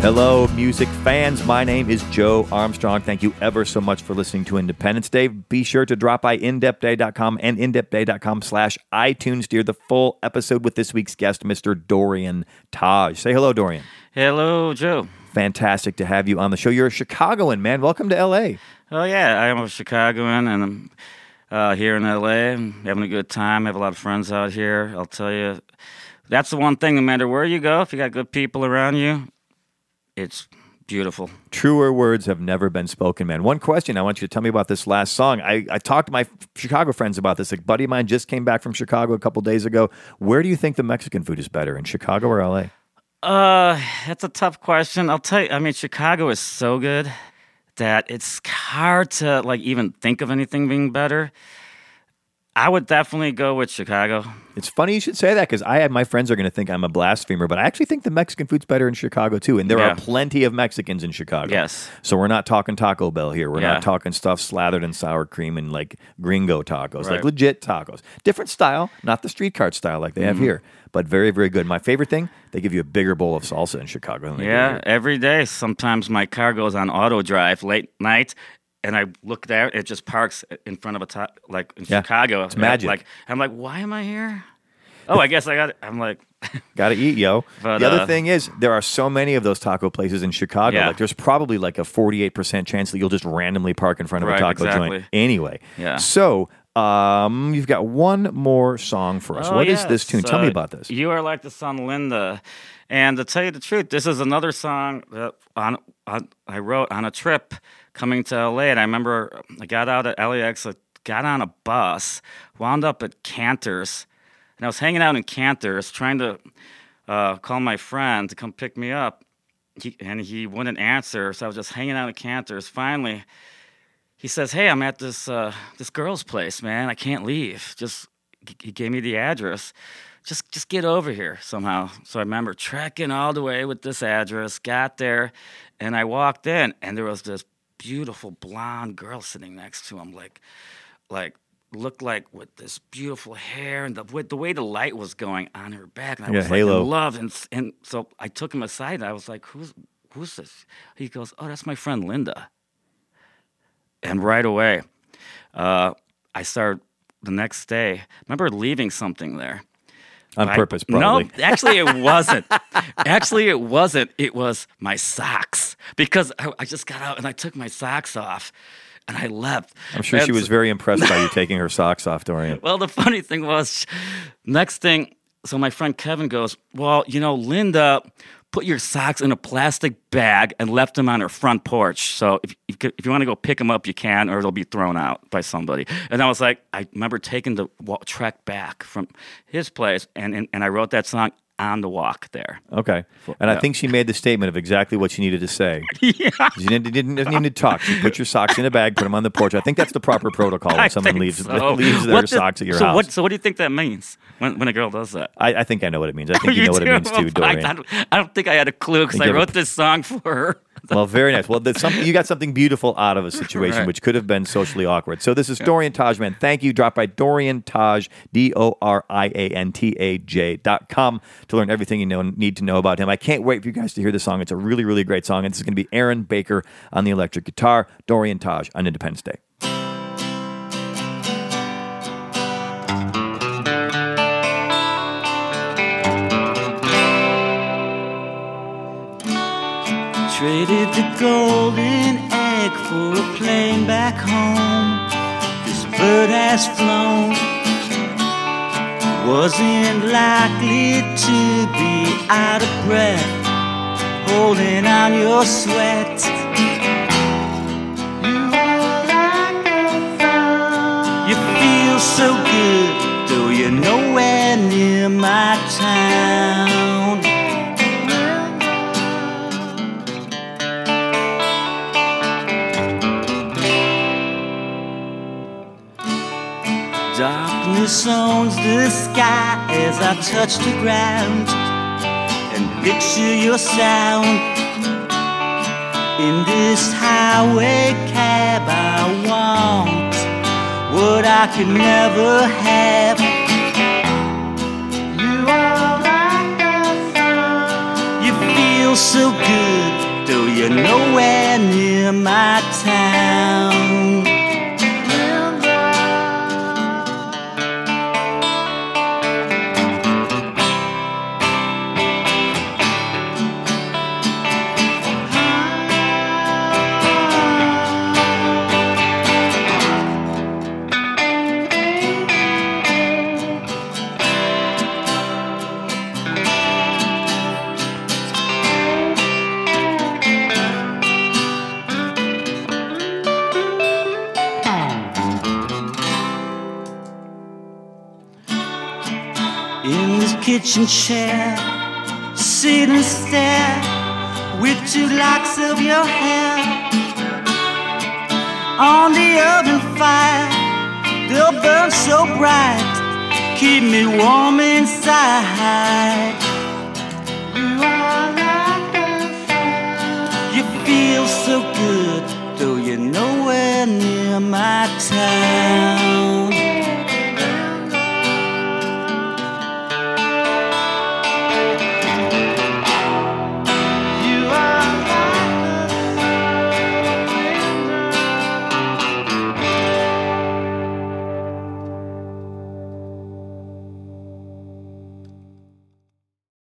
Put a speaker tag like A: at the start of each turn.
A: Hello, music fans. My name is Joe Armstrong. Thank you ever so much for listening to Independence Day. Be sure to drop by indepthday.com and indepthday.com/iTunes to hear the full episode with this week's guest, Mr. Dorian Taj. Say hello, Dorian.
B: Hello, Joe.
A: Fantastic to have you on the show. You're a Chicagoan, man. Welcome to L.A.
B: Oh, yeah. I am a Chicagoan, and I'm here in L.A. I'm having a good time. I have a lot of friends out here. I'll tell you, that's the one thing, no matter where you go, if you got good people around you, it's beautiful.
A: Truer words have never been spoken, man. One question, I want you to tell me about this last song. I talked to my Chicago friends about this. A buddy of mine just came back from Chicago a couple days ago. Where do you think the Mexican food is better, in Chicago or L.A.?
B: That's a tough question. I'll tell you, I mean, Chicago is so good that it's hard to, even think of anything being better. I would definitely go with Chicago.
A: It's funny you should say that because my friends are going to think I'm a blasphemer, but I actually think the Mexican food's better in Chicago too, and there are plenty of Mexicans in Chicago.
B: Yes.
A: So we're not talking Taco Bell here. We're not talking stuff slathered in sour cream and gringo tacos, like legit tacos. Different style, not the street cart style like they have here, but very, very good. My favorite thing, they give you a bigger bowl of salsa in Chicago than they do here.
B: Every day. Sometimes my car goes on auto drive late night, and I look there, it just parks in front of in Chicago.
A: It's magic.
B: I'm like, why am I here? Oh, I guess I got it. I'm like...
A: Got to eat, yo.
B: But,
A: the other thing is, there are so many of those taco places in Chicago.
B: Yeah.
A: There's probably a 48% chance that you'll just randomly park in front of a taco joint anyway.
B: Yeah.
A: So, you've got one more song for us. What is this tune? Tell me about this.
B: You Are Like the Sun, Linda. And to tell you the truth, this is another song that I wrote on a trip coming to L.A. And I remember I got out at LAX, got on a bus, wound up at Cantor's. And I was hanging out in Cantor's trying to call my friend to come pick me up. He wouldn't answer, so I was just hanging out at Cantor's. Finally, he says, "Hey, I'm at this girl's place, man. I can't leave." He gave me the address. Just get over here somehow. So I remember trekking all the way with this address, got there, and I walked in, and there was this beautiful blonde girl sitting next to him, looked like with this beautiful hair and the way the light was going on her back, and I was
A: halo.
B: in love. And so I took him aside, and I was like, "Who's this?" He goes, "Oh, that's my friend Linda." And right away, I started the next day. I remember leaving something there.
A: On purpose, probably.
B: No, actually it wasn't. It was my socks. Because I just got out and I took my socks off and I left.
A: I'm sure she was very impressed by you taking her socks off, Dorian.
B: Well, the funny thing was, next thing, so my friend Kevin goes, "Well, Linda put your socks in a plastic bag and left them on her front porch. So if you want to go pick them up, you can, or they'll be thrown out by somebody." And I was like, I remember taking the trek back from his place, and I wrote that song on the walk there.
A: Okay. And I think she made the statement of exactly what she needed to say.
B: Yeah.
A: She didn't need to talk. She put your socks in a bag, put them on the porch. I think that's the proper protocol when someone leaves their socks at your house.
B: So what do you think that means when a girl does that?
A: I think I know what it means. I think you know what it means too, Dorian.
B: I don't think I had a clue because I wrote this song for her.
A: Well, very nice. Well, you got something beautiful out of a situation which could have been socially awkward. So this is Dorian Taj, man. Thank you. Drop by Dorian Taj, DorianTaj.com to learn everything you need to know about him. I can't wait for you guys to hear this song. It's a really, really great song. And this is going to be Aaron Baker on the electric guitar, Dorian Taj on Independence Day.
C: Traded the golden egg for a plane back home. This bird has flown. Wasn't likely to be out of breath, holding on your sweat. You are like the sun. You feel so good, though you're nowhere near my town. Darkness owns the sky as I touch the ground and picture your sound. In this highway cab I want what I could never have. You are like the sun. You feel so good, you're nowhere near my town. In this kitchen chair, sit and stare with two locks of your hair on the oven fire. They'll burn so bright, keep me warm inside. You are like a fire. You feel so good, though you're nowhere near my town.